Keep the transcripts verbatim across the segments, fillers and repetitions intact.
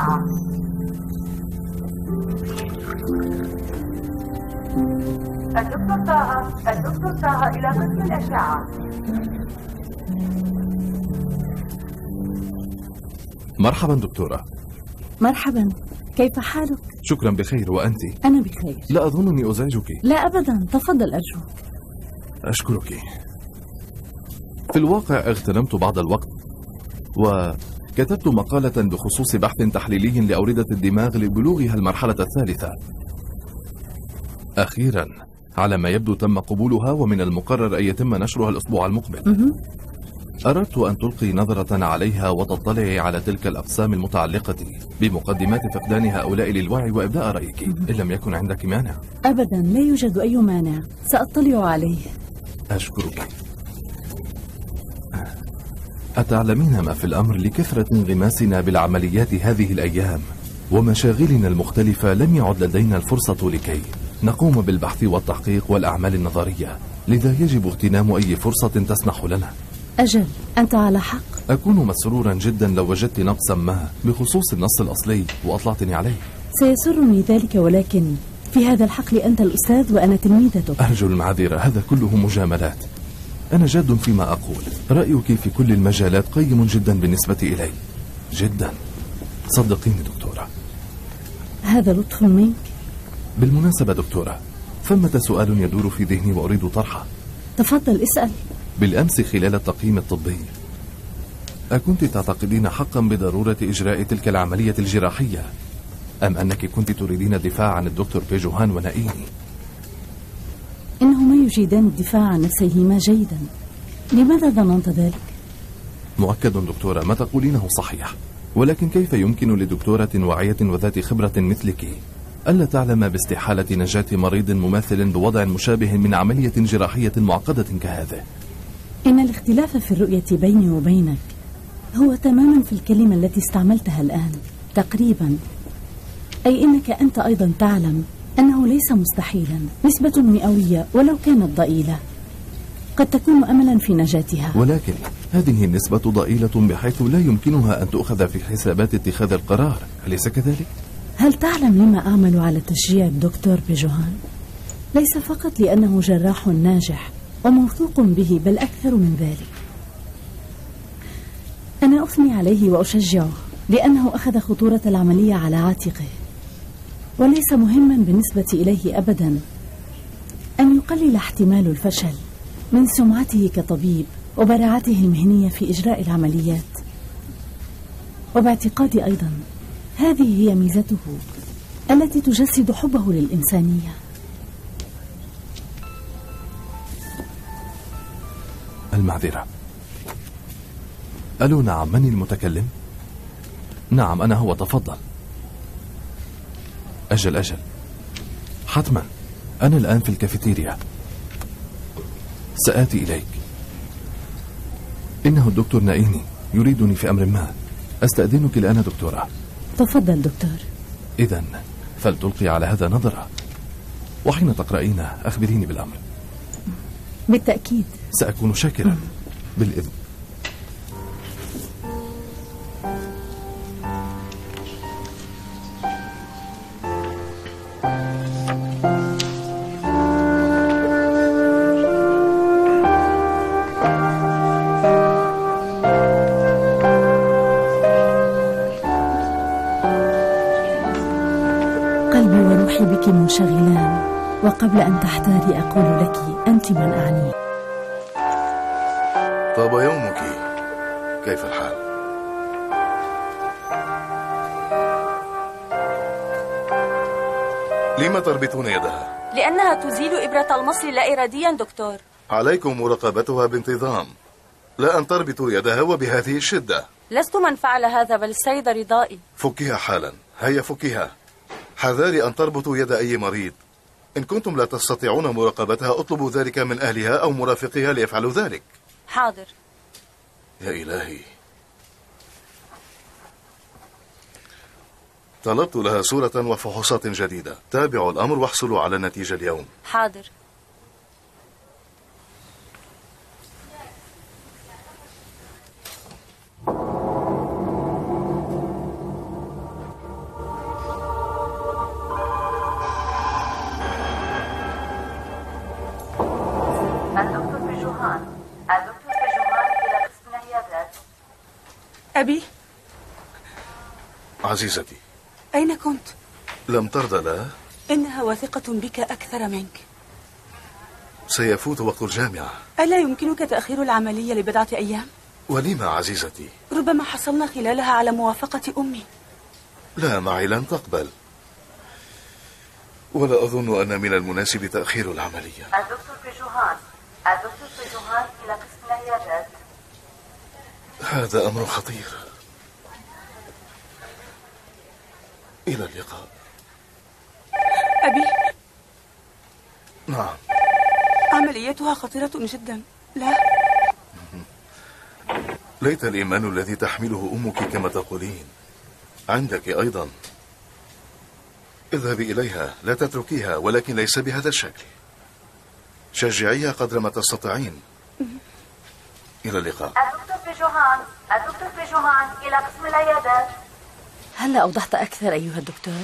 الأشعة. الدكتور طه الدكتور طه إلى قسم الأشعة. مرحبا دكتورة. مرحبا، كيف حالك؟ شكرا بخير، وأنت؟ أنا بخير. لا أظنني أزعجك. لا أبدا، تفضل أرجوك. أشكرك. في الواقع اغتنمت بعض الوقت وكتبت مقالة بخصوص بحث تحليلي لأوردة الدماغ لبلوغها المرحلة الثالثة. أخيرا على ما يبدو تم قبولها، ومن المقرر أن يتم نشرها الأسبوع المقبل. أردت أن تلقي نظرة عليها وتطلعي على تلك الأقسام المتعلقة بمقدمات فقدان هؤلاء للوعي وإبداء رأيك، إن لم يكن عندك مانع. أبدا، لا يوجد أي مانع، سأطلع عليه. أشكرك. أتعلمين ما في الأمر لكثرة انغماسنا بالعمليات هذه الأيام ومشاغلنا المختلفة لم يعد لدينا الفرصة لكي نقوم بالبحث والتحقيق والأعمال النظرية، لذا يجب اغتنام أي فرصة تسنح لنا. أجل، أنت على حق. أكون مسرورا جدا لو وجدت نقصا ما بخصوص النص الأصلي وأطلعتني عليه. سيسرني ذلك، ولكن في هذا الحقل أنت الأستاذ وأنا تلميذتك. أرجو المعذرة، هذا كله مجاملات. أنا جاد فيما أقول. رأيك في كل المجالات قيم جدا بالنسبة إلي، جدا. صدقيني دكتورة. هذا لطف منك. بالمناسبة دكتورة، ثمة سؤال يدور في ذهني وأريد طرحه. تفضل اسأل. بالأمس خلال التقييم الطبي، أكنت تعتقدين حقا بضرورة إجراء تلك العملية الجراحية، أم أنك كنت تريدين الدفاع عن الدكتور بيجوهان ونائيني؟ إنهما يجيدان الدفاع عن نفسيهما جيدا. لماذا ظننت ذلك؟ مؤكد دكتورة، ما تقولينه صحيح، ولكن كيف يمكن لدكتورة واعية وذات خبرة مثلك ألا تعلم باستحالة نجاة مريض مماثل بوضع مشابه من عملية جراحية معقدة كهذه؟ إن الاختلاف في الرؤية بيني وبينك هو تماما في الكلمة التي استعملتها الآن، تقريبا. أي إنك أنت أيضا تعلم أنه ليس مستحيلا نسبة مئوية ولو كانت ضئيلة قد تكون أملا في نجاتها، ولكن هذه النسبة ضئيلة بحيث لا يمكنها أن تؤخذ في حسابات اتخاذ القرار، أليس كذلك؟ هل تعلم لما أعمل على تشجيع الدكتور بيجوهان؟ ليس فقط لأنه جراح ناجح وموثوق به، بل أكثر من ذلك. أنا أثني عليه وأشجعه لأنه أخذ خطورة العملية على عاتقه، وليس مهما بالنسبة إليه أبدا أن يقلل احتمال الفشل من سمعته كطبيب وبراعته المهنية في إجراء العمليات. وباعتقادي أيضا هذه هي ميزته التي تجسد حبه للإنسانية. المعذرة. ألو، نعم، من المتكلم؟ نعم أنا هو، تفضل. أجل أجل، حتما، أنا الآن في الكافيتيريا، سآتي إليك. إنه الدكتور نائيني يريدني في أمر ما، أستأذنك الآن دكتورة. تفضل دكتور. إذن فلتلقي على هذا نظرة، وحين تقرأينه أخبريني بالأمر. بالتأكيد سأكون شاكرا. بالإذن. قلبي وروحي بك منشغلان، وقبل أن تحتاري أقول لك أنت من أعني. طاب يومك، كيف الحال؟ لما تربطون يدها؟ لأنها تزيل إبرة المصل لا إراديا دكتور. عليكم مراقبتها بانتظام، لا أن تربطوا يدها وبهذه الشدة. لست من فعل هذا، بل السيد رضائي. فكها حالا، هيا فكها. حذاري أن تربطوا يد أي مريض. إن كنتم لا تستطيعون مراقبتها اطلبوا ذلك من أهلها أو مرافقها ليفعلوا ذلك. حاضر. يا إلهي، طلبت لها صورة وفحوصات جديدة. تابعوا الأمر واحصلوا على النتيجة اليوم. حاضر. أبي، عزيزتي، أين كنت؟ لم ترضى لا؟ إنها واثقة بك أكثر منك. سيفوت وقت الجامعة. ألا يمكنك تأخير العملية لبضعة أيام؟ ولما عزيزتي؟ ربما حصلنا خلالها على موافقة أمي. لا، معي لن تقبل، ولا أظن أن من المناسب تأخير العملية. الدكتور بيجوهان، الدكتور بيجوهان إلى قسم العيادات. هذا أمر خطير. إلى اللقاء. أبي. نعم. عمليتها خطيرة جدا. لا. ليت الإيمان الذي تحمله أمك كما تقولين عندك أيضا. اذهبي إليها، لا تتركيها، ولكن ليس بهذا الشكل. شجعيها قدر ما تستطيعين. إلى اللقاء. الدكتور بيجوهان، الدكتور بيجوهان إلى قسم العيادات. هلا أوضحت أكثر أيها الدكتور؟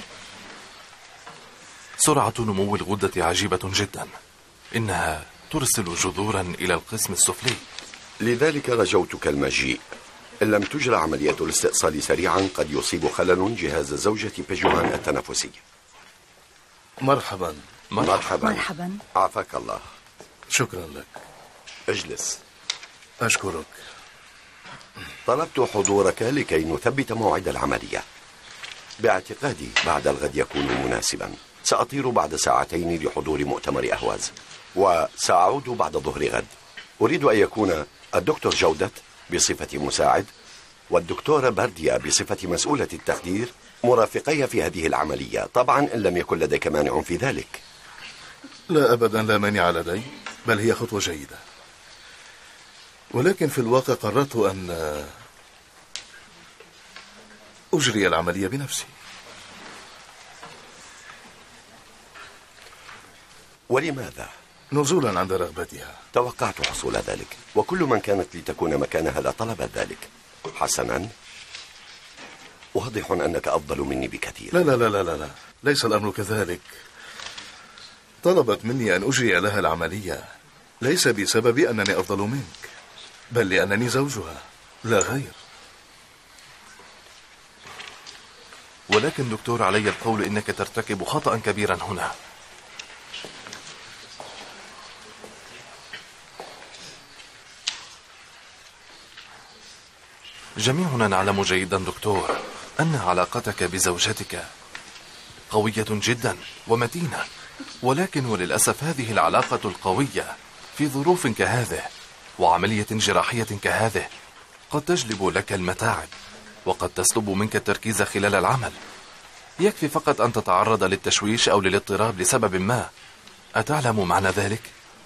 سرعة نمو الغدة عجيبة جدا، إنها ترسل جذورا إلى القسم السفلي. لذلك رجوتك المجيء. إن لم تجرى عملية الاستئصال سريعا قد يصيب خلل جهاز زوجة بيجوهان التنفسي. مرحبا. مرحبا. مرحبا. عافاك الله. شكرا لك. اجلس. أشكرك. طلبت حضورك لكي نثبت موعد العملية. باعتقادي بعد الغد يكون مناسبا. سأطير بعد ساعتين لحضور مؤتمر أهواز، وسأعود بعد ظهر غد. أريد أن يكون الدكتور جودة بصفة مساعد والدكتورة بارديا بصفة مسؤولة التخدير مرافقي في هذه العملية، طبعا إن لم يكن لديك مانع في ذلك. لا أبدا، لا مانع لدي، بل هي خطوة جيدة. ولكن في الواقع قررت أن أجري العملية بنفسي. ولماذا؟ نزولا عند رغبتها. توقعت حصول ذلك، وكل من كانت لتكون مكانها لا طلبت ذلك. حسنا، واضح أنك أفضل مني بكثير. لا لا لا لا لا, لا. ليس الأمر كذلك. طلبت مني أن أجري لها العملية ليس بسبب أنني أفضل منك، بل لأنني زوجها لا غير. ولكن دكتور، علي القول إنك ترتكب خطأ كبيرا هنا. جميعنا نعلم جيدا دكتور أن علاقتك بزوجتك قوية جدا ومتينة، ولكن وللأسف هذه العلاقة القوية في ظروف كهذه وعملية جراحية كهذه قد تجلب لك المتاعب، وقد تسلب منك التركيز خلال العمل. يكفي فقط أن تتعرض للتشويش أو للاضطراب لسبب ما. أتعلم معنى ذلك؟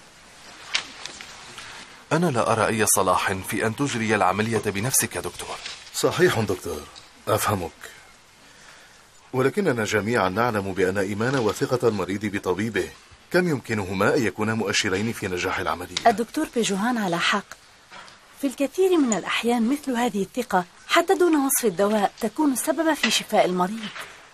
أنا لا أرى أي صلاح في أن تجري العملية بنفسك دكتور. صحيح دكتور، أفهمك، ولكننا جميعا نعلم بأن إيمان وثقة المريض بطبيبه كم يمكنهما أن يكونا مؤشرين في نجاح العملية. الدكتور بيجوهان على حق. في الكثير من الأحيان مثل هذه الثقة حتى دون وصف الدواء تكون السبب في شفاء المريض.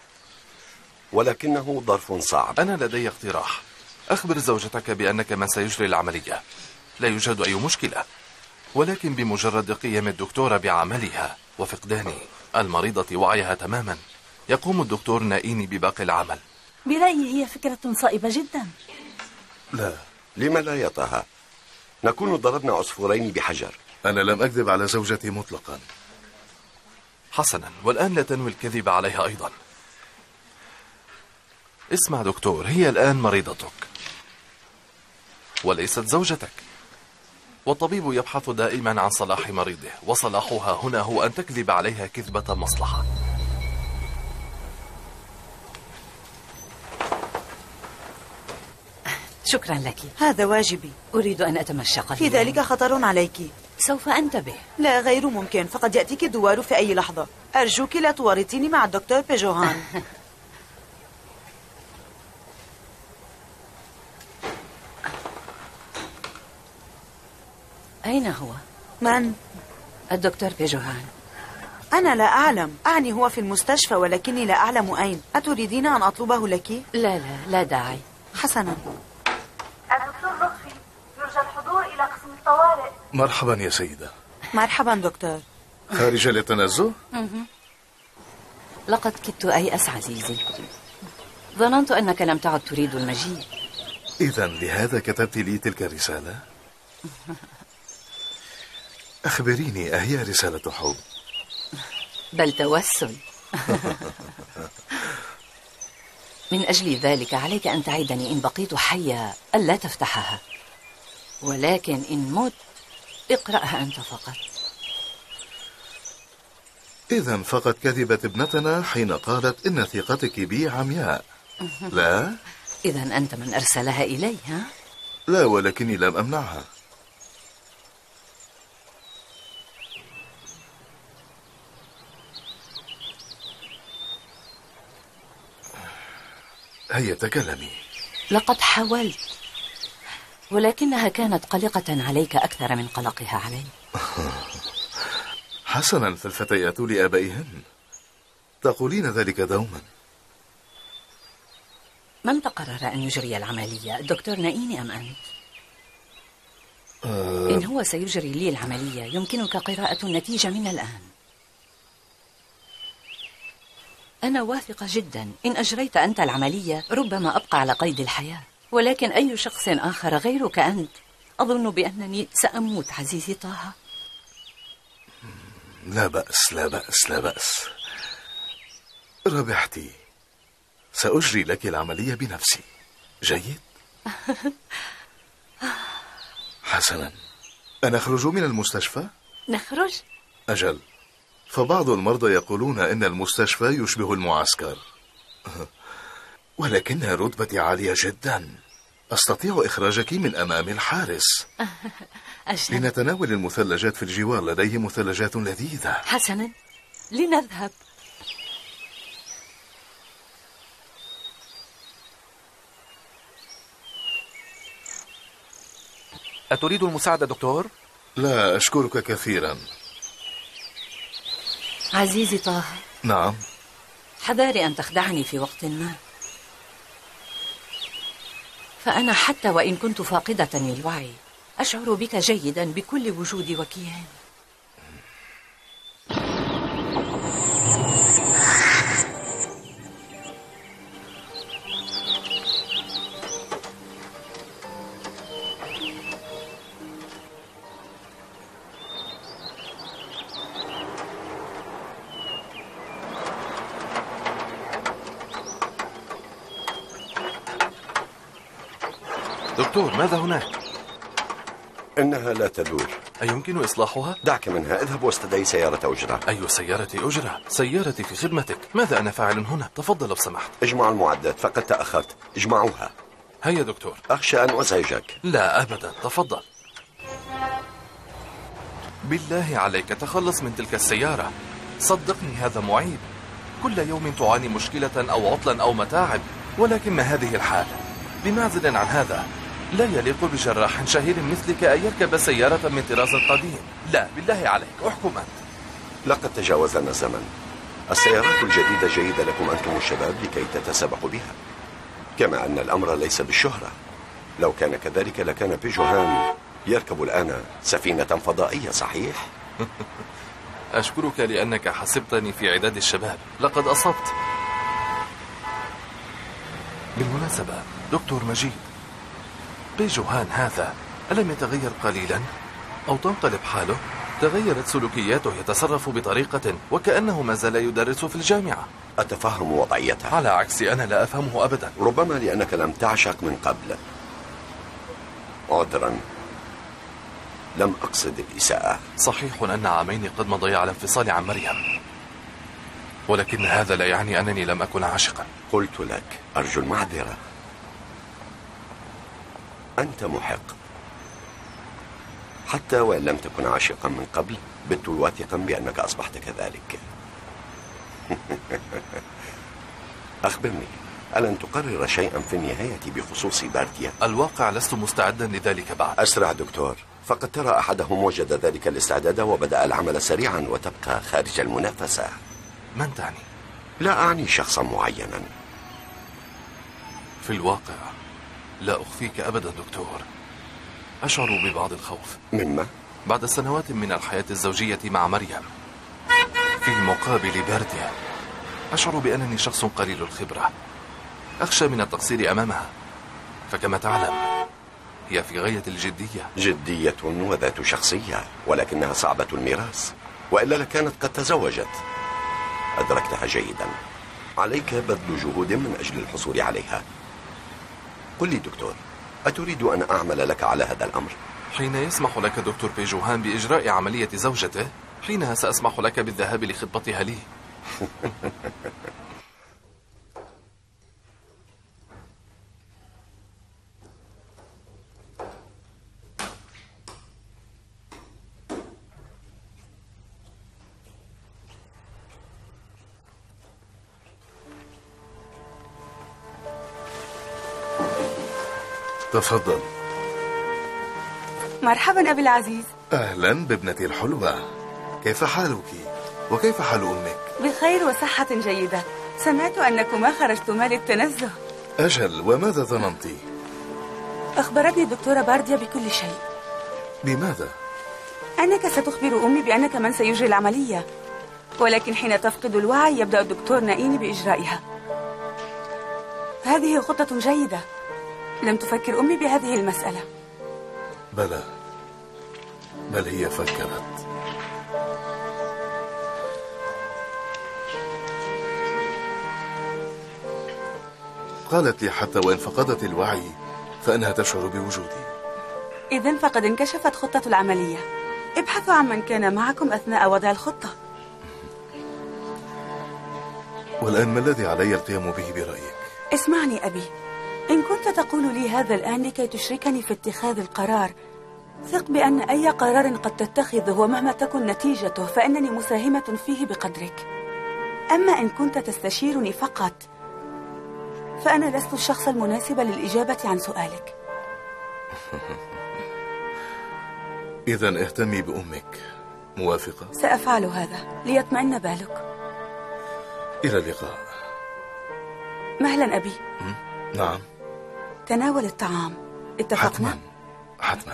ولكنه ظرف صعب. أنا لدي اقتراح. أخبر زوجتك بأنك من سيجري العملية. لا يوجد أي مشكلة، ولكن بمجرد قيام الدكتورة بعملها وفقدان المريضة وعيها تماما يقوم الدكتور نائين بباقي العمل. برأيي هي فكرة صائبة جدا. لا. لما لا يا طه؟ نكون ضربنا عصفورين بحجر. أنا لم أكذب على زوجتي مطلقا. حسنا، والآن لا تنوي الكذب عليها أيضا. اسمع دكتور، هي الآن مريضتك وليست زوجتك، والطبيب يبحث دائما عن صلاح مريضه، وصلاحها هنا هو أن تكذب عليها كذبة مصلحة. شكرا لك. هذا واجبي. أريد أن أتمشى قليلا. في ذلك خطر عليك. سوف أنتبه. لا، غير ممكن، فقد يأتيك الدوار في أي لحظة. أرجوك لا تورطيني مع الدكتور بيجوهان. أين هو؟ من؟ الدكتور بيجوهان. أنا لا أعلم، أعني هو في المستشفى ولكني لا أعلم أين. أتريدين أن أطلبه لك؟ لا لا لا داعي. حسنا. الدكتور لطفي، يرجى الحضور إلى قسم الطوارئ. مرحبا يا سيدة. مرحبا دكتور. خارجة للتنزه؟ لقد كدت أيأس عزيزي. ظننت أنك لم تعد تريد المجيء. إذا لهذا كتبت لي تلك الرسالة؟ أخبريني، أهي رسالة حب؟ بل توسل. من أجل ذلك عليك أن تعدني إن بقيت حية ألا تفتحها، ولكن إن مت اقرأها أنت فقط. إذا فقد كذبت ابنتنا حين قالت إن ثقتك بي عمياء. لا؟ إذا أنت من أرسلها إلي، ها؟ لا، ولكني لم أمنعها. هيا تكلمي. لقد حاولت، ولكنها كانت قلقة عليك أكثر من قلقها علي. حسنا، فالفتيات لآبائهن تقولين ذلك دوما. من تقرر أن يجري العملية، الدكتور نائيني أم أنت؟ أه... إن هو سيجري لي العملية يمكنك قراءة النتيجة من الآن. أنا واثقة جدا إن أجريت أنت العملية ربما أبقى على قيد الحياة، ولكن أي شخص آخر غيرك أنت أظن بأنني سأموت عزيزي طه. لا بأس لا بأس لا بأس، ربحتي. سأجري لك العملية بنفسي. جيد؟ حسنا، أنخرج من المستشفى؟ نخرج؟ أجل، فبعض المرضى يقولون إن المستشفى يشبه المعسكر، ولكن رتبتي عالية جدا. أستطيع إخراجك من أمام الحارس. أجل. لنتناول المثلجات في الجوار، لديه مثلجات لذيذة. حسنا، لنذهب. أتريد المساعدة دكتور؟ لا، أشكرك كثيرا. عزيزي طه. نعم. حذاري أن تخدعني في وقت ما، فأنا حتى وإن كنت فاقدة للوعي أشعر بك جيدا بكل وجودي وكياني. دكتور، ماذا هناك؟ إنها لا تدور. أيمكن إصلاحها؟ دعك منها، اذهب واستدعي سيارة أجرة. أي سيارة أجرة؟ سيارتي في خدمتك. ماذا أنا فاعل هنا؟ تفضل لو سمحت. اجمع المعدات، فقد تأخرت. اجمعوها. هيا دكتور. أخشى أن أزعجك. لا أبدا، تفضل. بالله عليك تخلص من تلك السيارة. صدقني هذا معيب. كل يوم تعاني مشكلة أو عطلا أو متاعب، ولكن ما هذه الحال؟ بمعزل عن هذا، لا يليق بجراح شهير مثلك أن يركب سيارة من طراز قديم. لا، بالله عليك احكم أنت. لقد تجاوزنا الزمن. السيارات الجديدة جيدة لكم أنتم الشباب لكي تتسابقوا بها، كما أن الأمر ليس بالشهرة. لو كان كذلك لكان بيجوهان يركب الآن سفينة فضائية، صحيح؟ أشكرك لأنك حسبتني في عداد الشباب. لقد أصبت. بالمناسبة دكتور مجيد، بيجوهان هذا ألم يتغير قليلا أو تنقلب حاله؟ تغيرت سلوكياته، يتصرف بطريقة وكأنه ما زال يدرس في الجامعة. أتفهم وضعيته. على عكسي أنا لا أفهمه أبدا. ربما لأنك لم تعشق من قبل. عذرا، لم أقصد الإساءة. صحيح أن عامين قد مضي على انفصال عن مريم، ولكن هذا لا يعني أنني لم أكن عاشقا. قلت لك أرجو المعذرة. أنت محق، حتى وإن لم تكن عاشقا من قبل. بت واثقا بأنك أصبحت كذلك. أخبرني، ألن تقرر شيئا في النهاية بخصوص بارديا؟ الواقع لست مستعدا لذلك بعد. أسرع دكتور، فقد ترى أحدهم وجد ذلك الاستعداد وبدأ العمل سريعا وتبقى خارج المنافسة. من تعني؟ لا أعني شخصا معينا. في الواقع لا أخفيك أبدا دكتور، أشعر ببعض الخوف. مما؟ بعد سنوات من الحياة الزوجية مع مريم في مقابل بارديا أشعر بأنني شخص قليل الخبرة، أخشى من التقصير أمامها، فكما تعلم هي في غاية الجدية. جدية وذات شخصية، ولكنها صعبة الميراث، وإلا لكانت قد تزوجت. أدركتها جيدا، عليك بذل جهود من أجل الحصول عليها. قل لي دكتور، أتريد أن أعمل لك على هذا الأمر؟ حين يسمح لك دكتور بيجوهان بإجراء عملية زوجته، حينها سأسمح لك بالذهاب لخطبتها لي. تفضل. مرحبا أبي العزيز. أهلا بابنتي الحلوة، كيف حالك؟ وكيف حال أمك؟ بخير وصحة جيدة. سمعت أنكما خرجتما للتنزه. أجل، وماذا ظننت؟ أخبرتني الدكتورة بارديا بكل شيء. بماذا؟ أنك ستخبر أمي بأنك من سيجري العملية، ولكن حين تفقد الوعي يبدأ الدكتور نائين بإجرائها. هذه خطة جيدة. لم تفكر أمي بهذه المسألة؟ بلى، بل هي فكرت. قالت لي حتى وإن فقدت الوعي فإنها تشعر بوجودي. إذن فقد انكشفت خطة العملية. ابحثوا عن من كان معكم أثناء وضع الخطة. والآن ما الذي علي القيام به برأيك؟ اسمعني أبي، إن كنت تقول لي هذا الآن لكي تشركني في اتخاذ القرار، ثق بأن أي قرار قد تتخذه ومهما تكن نتيجته فإنني مساهمة فيه بقدرك. أما إن كنت تستشيرني فقط فأنا لست الشخص المناسب للإجابة عن سؤالك. إذن اهتمي بأمك، موافقة؟ سأفعل هذا ليطمئن بالك. إلى اللقاء. مهلا أبي. نعم. تناول الطعام، اتفقنا؟ حتما حتما.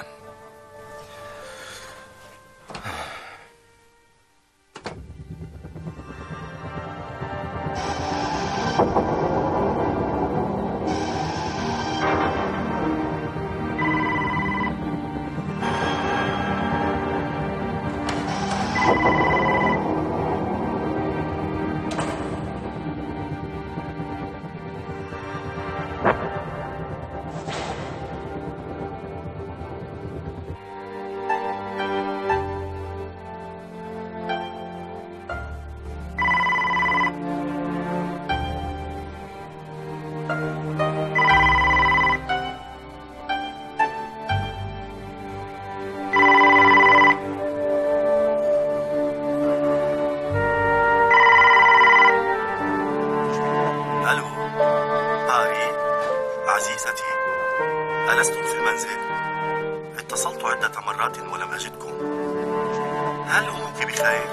ألستم في المنزل؟ اتصلت عدة مرات ولم أجدكم. هل أمك بخير؟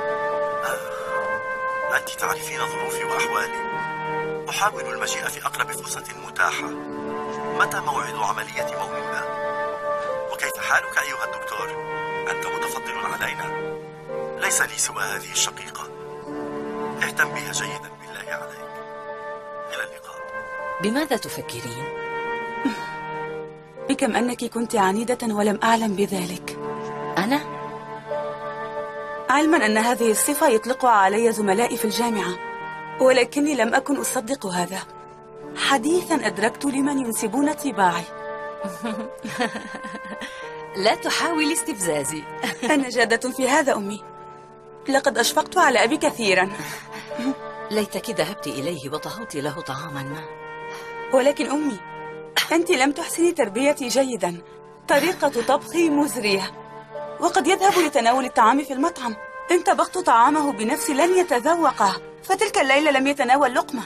آه. أنت تعرفين ظروفي وأحوالي. أحاول المجيء في أقرب فرصة متاحة. متى موعد عملية مولودة؟ وكيف حالك أيها الدكتور؟ أنت متفضل علينا. ليس لي سوى هذه الشقيقة. اهتم بها جيدا بالله عليك. إلى اللقاء. بماذا تفكرين؟ بكم أنك كنت عنيدة ولم أعلم بذلك. أنا؟ علما أن هذه الصفة يطلقها علي زملائي في الجامعة، ولكني لم أكن أصدق هذا. حديثا أدركت لمن ينسبون طباعي. لا تحاول استفزازي. أنا جادة في هذا أمي. لقد أشفقت على أبي كثيرا. ليتك ذهبت إليه وطهوت له طعاما ما. ولكن أمي، أنت لم تحسني تربيتي جيدا. طريقة طبخي مزرية، وقد يذهب لتناول الطعام في المطعم. إن طبخت طعامه بنفسي لن يتذوقه، فتلك الليلة لم يتناول لقمة.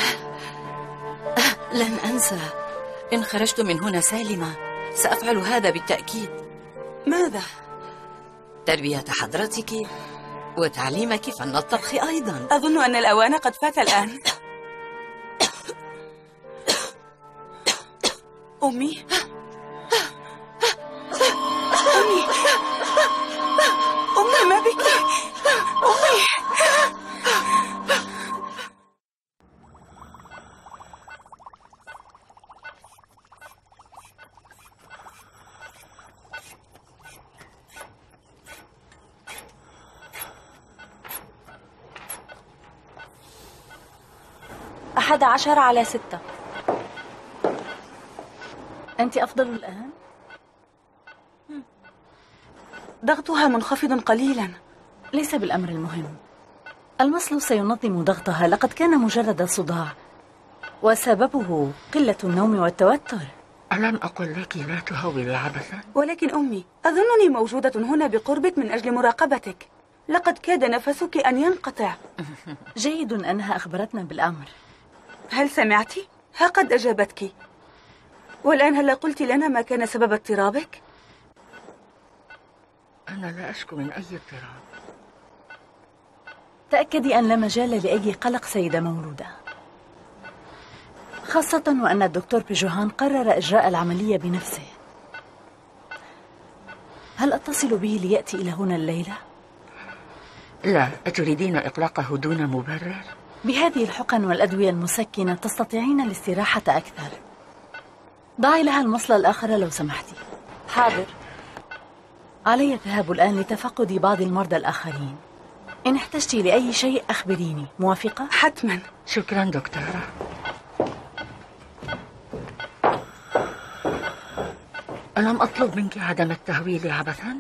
لن أنسى. إن خرجت من هنا سالمة سأفعل هذا بالتأكيد. ماذا؟ تربية حضرتك وتعليمك فن الطبخ أيضا. أظن أن الأوان قد فات الآن. أمي أمي أمي ما بك؟ أمي أحد عشر على ستة. أنت أفضل الآن؟ ضغطها منخفض قليلا. ليس بالأمر المهم، المصل سينظم ضغطها. لقد كان مجرد صداع وسببه قلة النوم والتوتر. ألم أقل لك لا تهولي عبثا؟ ولكن أمي، أظنني موجودة هنا بقربك من أجل مراقبتك. لقد كاد نفسك أن ينقطع. جيد أنها أخبرتنا بالأمر. هل سمعتي؟ ها قد أجابتك. والآن هل قلت لنا ما كان سبب اضطرابك؟ أنا لا أشكو من أي اضطراب. تأكدي أن لا مجال لأي قلق سيدة مولودة، خاصة وأن الدكتور بيجوهان قرر إجراء العملية بنفسه. هل أتصل به ليأتي إلى هنا الليلة؟ لا. أتريدين إقلاقه دون مبرر؟ بهذه الحقن والأدوية المسكنة تستطيعين الاستراحة أكثر. ضعي لها المصل الآخر لو سمحتي. حاضر. علي الذهاب الآن لتفقد بعض المرضى الآخرين. إن احتجتِ لأي شيء أخبريني. موافقة؟ حتما. شكرا دكتورة. ألم أطلب منك عدم التهويل عبثا؟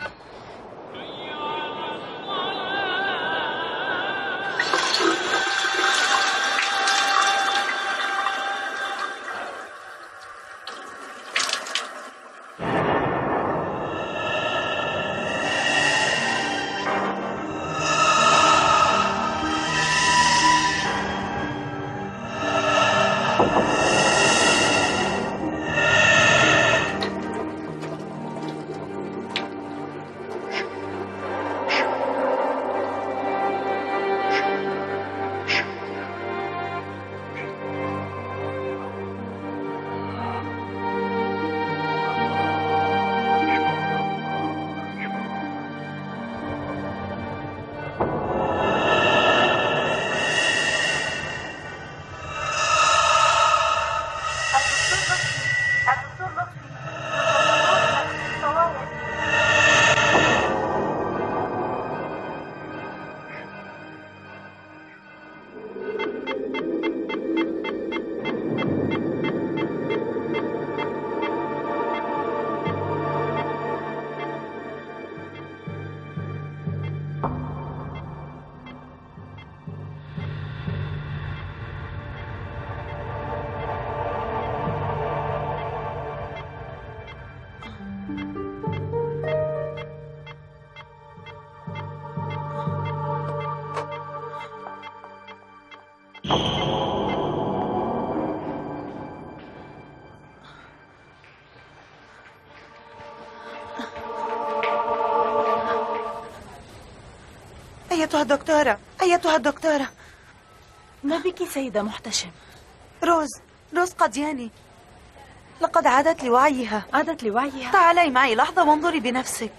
أيتها الدكتورة، أيتها الدكتورة. ما بك سيدة محتشم؟ روز، روز قدياني. لقد عادت لوعيها. عادت لوعيها؟ تعالي معي لحظة وانظري بنفسك.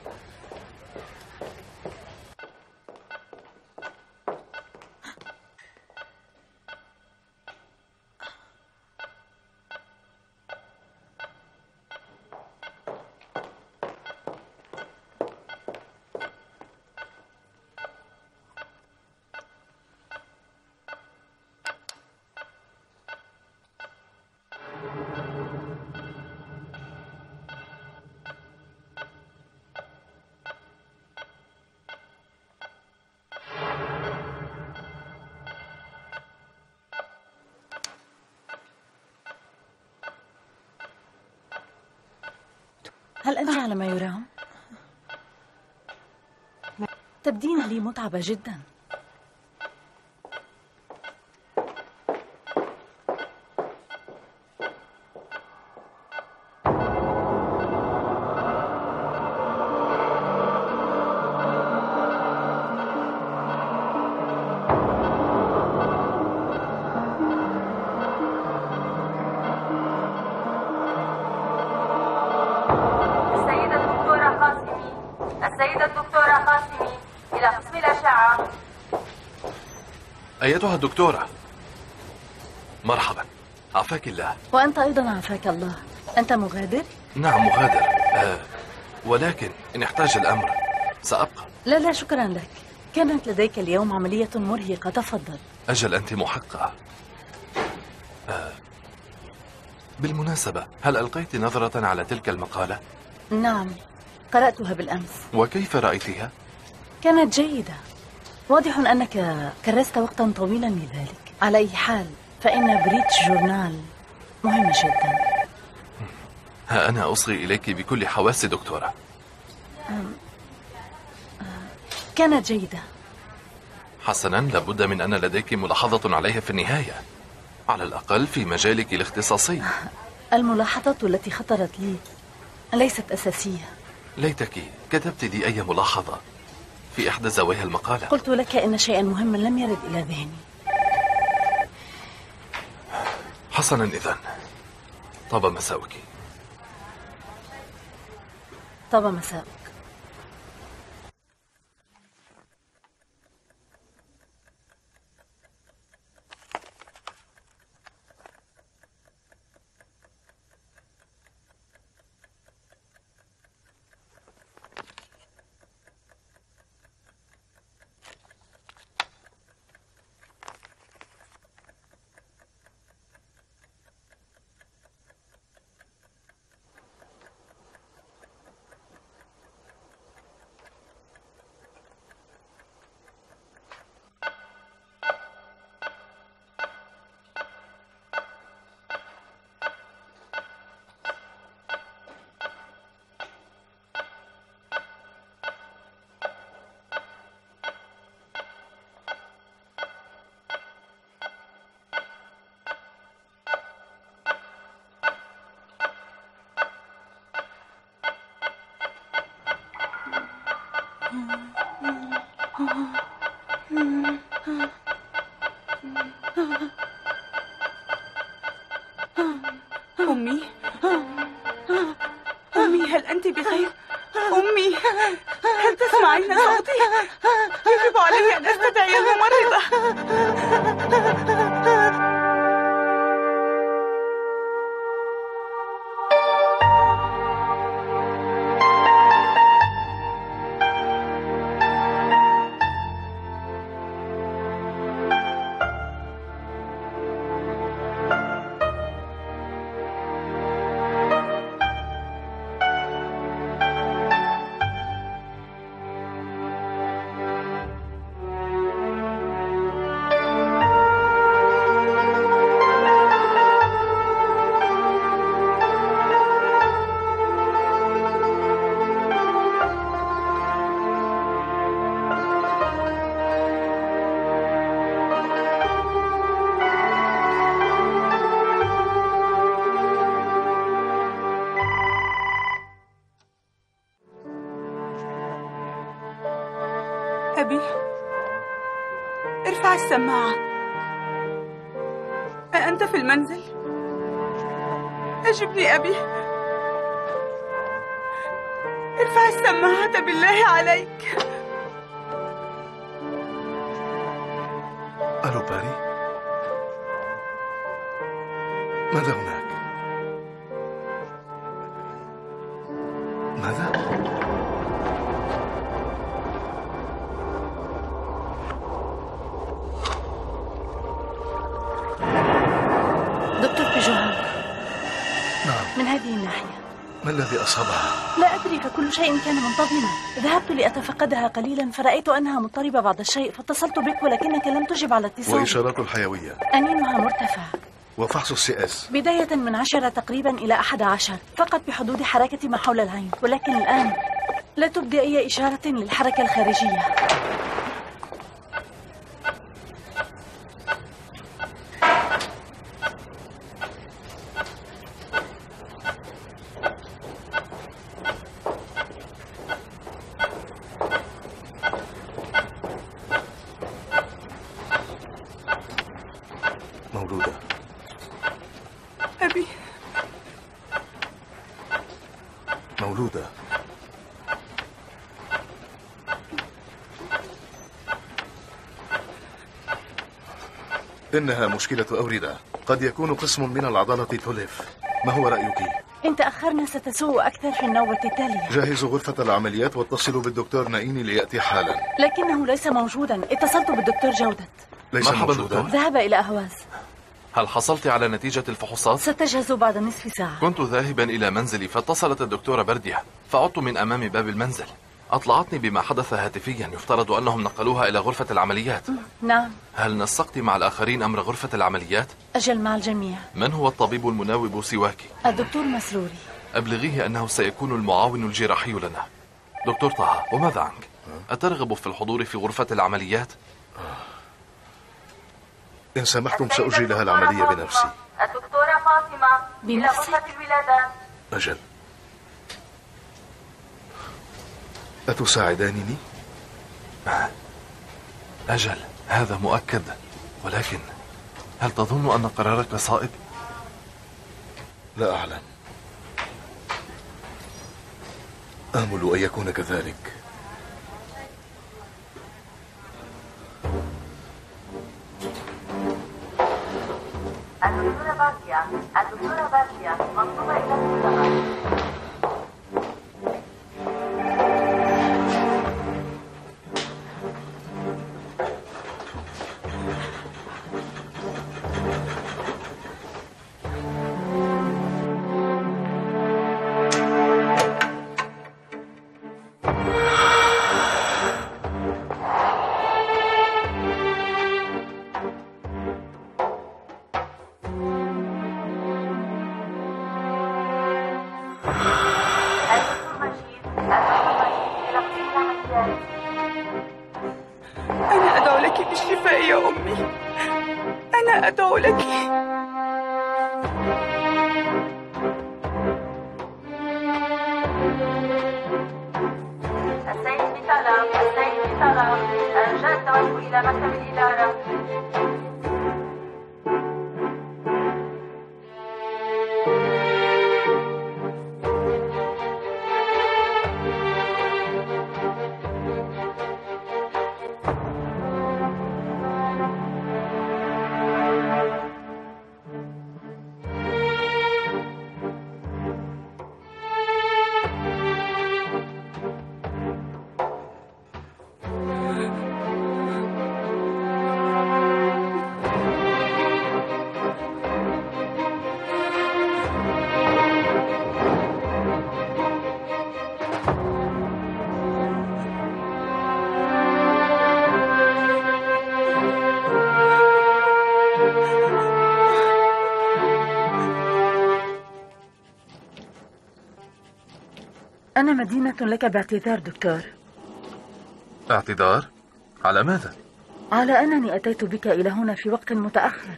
هل أنت على ما يرام؟ تبدين لي متعبة جدا. أيتها الدكتورة، مرحبا. عافاك الله. وأنت أيضا عافاك الله. أنت مغادر؟ نعم مغادر، آه ولكن إن احتاج الأمر سأبقى. لا لا شكرا لك، كانت لديك اليوم عملية مرهقة. تفضل. أجل أنت محقة. آه. بالمناسبة، هل ألقيت نظرة على تلك المقالة؟ نعم، قرأتها بالأمس. وكيف رأيتها؟ كانت جيدة. واضح أنك كرست وقتا طويلا لذلك. على أي حال، فإن بريتش جورنال مهمة جدا. ها أنا أصغي إليك بكل حواسي دكتورة. كانت جيدة. حسنا، لابد من أن لديك ملاحظة عليها في النهاية، على الأقل في مجالك الاختصاصي. الملاحظة التي خطرت لي ليست أساسية. ليتك كتبت لي أي ملاحظة في إحدى زوايا المقالة. قلت لك إن شيئا مهما لم يرد إلى ذهني. حسنا إذن، طاب مساؤك. طاب مساؤك. أمي أمي هل أنت بخير؟ أمي هل تسمعين صوتي؟ يجب علي أن أستدعي الممرضة. أبي، ارفع السماعة. أأنت في المنزل؟ أجبني أبي. ارفع السماعة بالله عليك. ألو باري، ماذا هناك؟ ماذا؟ دكتور بيجوهان. نعم. من هذه الناحية. ما الذي أصابها؟ لا أدري، فكل شيء كان منتظما. ذهبت لأتفقدها قليلا فرأيت أنها مضطربة بعض الشيء، فاتصلت بك ولكنك لم تجب على اتصالي. وإشارات الحيوية؟ أنينها مرتفع. وفحص السي اس؟ بداية من عشرة تقريبا إلى أحد عشر، فقط بحدود حركة ما حول العين، ولكن الآن لا تبدي أي إشارة للحركة الخارجية. مولودة. أبي. مولودة. إنها مشكلة أوردة، قد يكون قسم من العضلة تلف. ما هو رأيك؟ إن تأخرنا ستسوء أكثر في النوبة التالية. جهزوا غرفة العمليات واتصلوا بالدكتور نائيني ليأتي حالا. لكنه ليس موجودا، اتصلت بالدكتور جودة. ليس مرحبا موجودا. دكتور. ذهب إلى أهواز. هل حصلت على نتيجة الفحوصات؟ ستجهز بعد نصف ساعة. كنت ذاهبا إلى منزلي فاتصلت الدكتورة بردية، فعدت من أمام باب المنزل. أطلعتني بما حدث هاتفيا، يفترض أنهم نقلوها إلى غرفة العمليات. نعم. هل نسقت مع الآخرين أمر غرفة العمليات؟ أجل، مع الجميع. من هو الطبيب المناوب سواك؟ الدكتور مسروري. أبلغيه أنه سيكون المعاون الجراحي لنا. دكتور طه، وماذا عنك؟ أترغب في الحضور في غرفة العمليات؟ إن سمحتم سأجري لها العملية بنفسي. الدكتورة فاطمة إلى بنفسك؟ غرفة الولادات. أجل. أتساعدانني؟ أجل، هذا مؤكد، ولكن هل تظن أن قرارك صائب؟ لا أعلم. آمل أن يكون كذلك. الدكتورة باسيا الدكتورة باسيا مطلوبة إلى المختبر. أنا أدعو لك بالشفاء يا أمي، أنا أدعو لك. السيد بطلب السيد بطلب رجاء التوجه إلى مكتب الإدارة. أنا مدينة لك باعتذار دكتور. اعتذار؟ على ماذا؟ على أنني أتيت بك إلى هنا في وقت متأخر.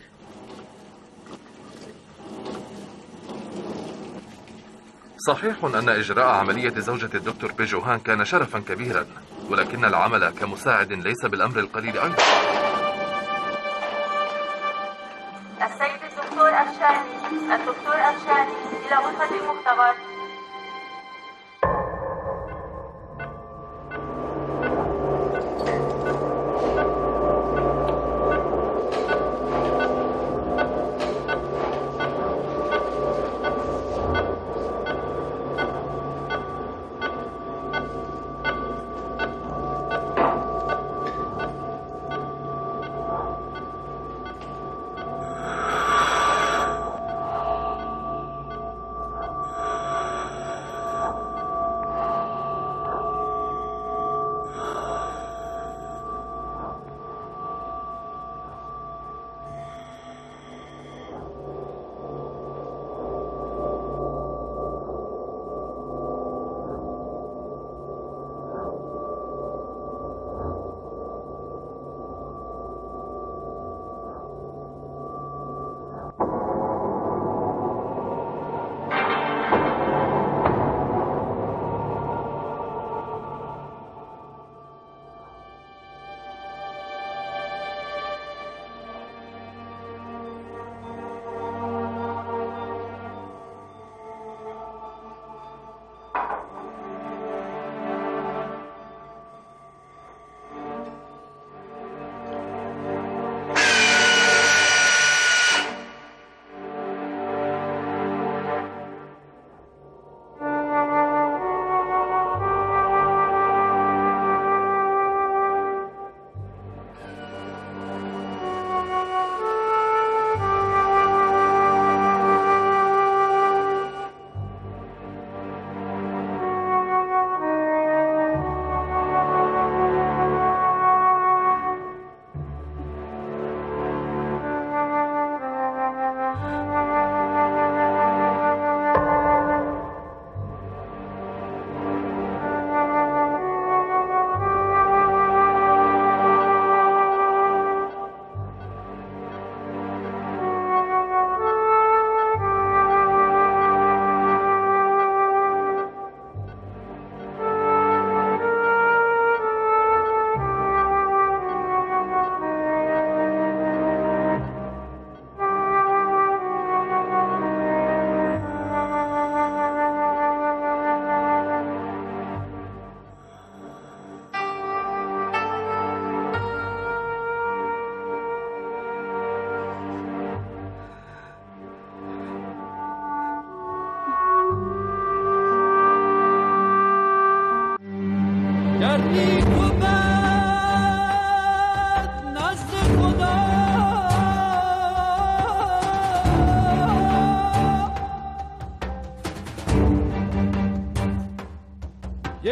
صحيح أن إجراء عملية زوجة الدكتور بيجوهان كان شرفا كبيرا، ولكن العمل كمساعد ليس بالأمر القليل أيضا. السيد الدكتور أفشاني الدكتور أفشاني إلى غرفة المختبر.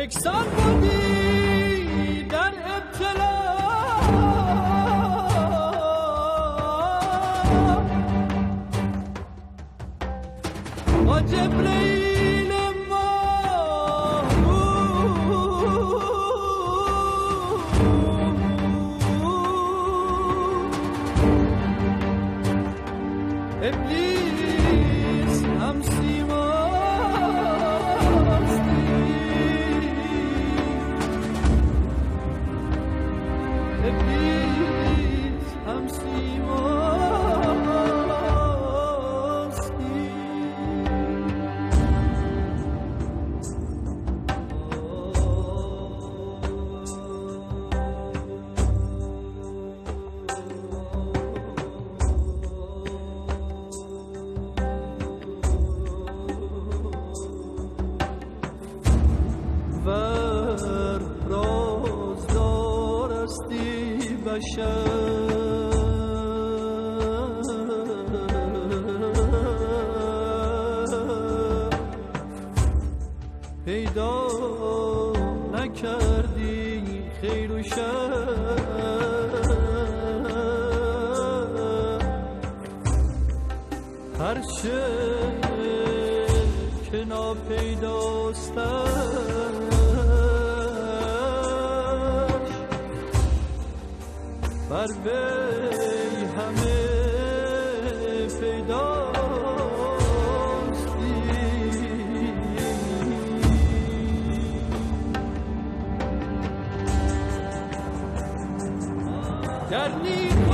یکسان بودی در ابتلا با جبرئیل ابلیس هم سیماستی ابلیس هم سیماستی ور رازدار استی بشر پیدا نکردی خیر و شر هر چه که ناپیداستش بر وی همه پیداستی در نیک